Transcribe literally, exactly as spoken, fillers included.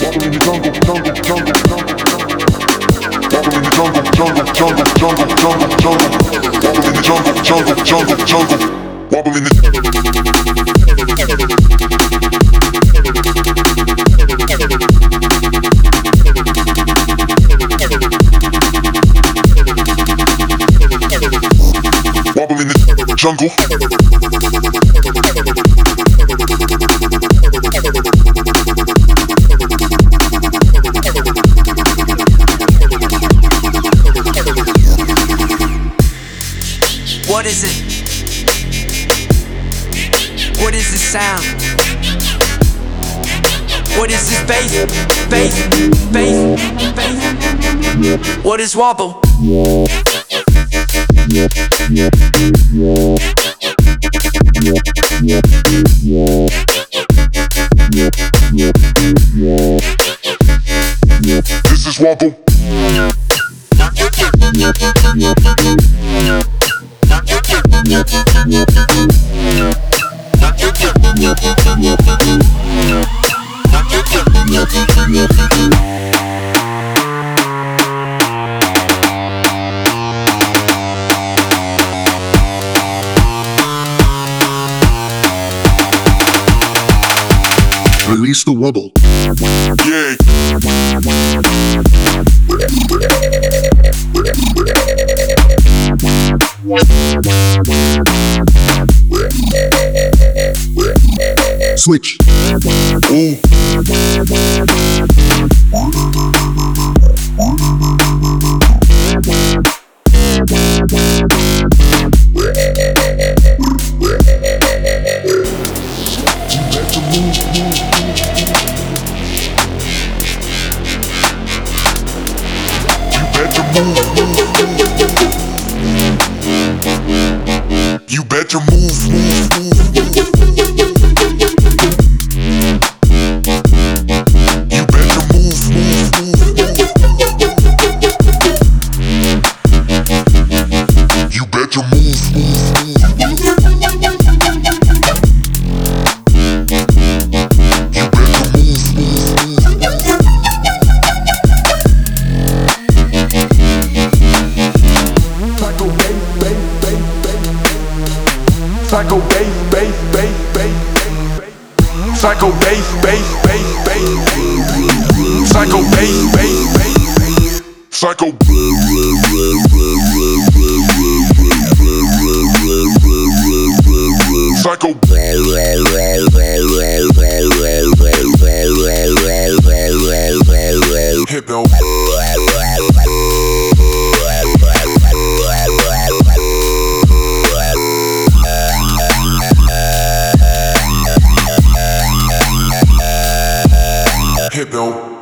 Jungle. What is it? What is this sound? What is this bass? Bass? Bass? Bass? What is wobble? This is wobble. Release the wobble. Yeah. Switch. Ooh. You better move, move, move. You better move, move, move. You better move, move, move. You better move, move, move. Psycho bass, bass, bass, bass, bass. Psycho bass, bass, bass, bass. Psycho bass, bass, bass, bass. Psycho. Psycho. Hippo. Hippo.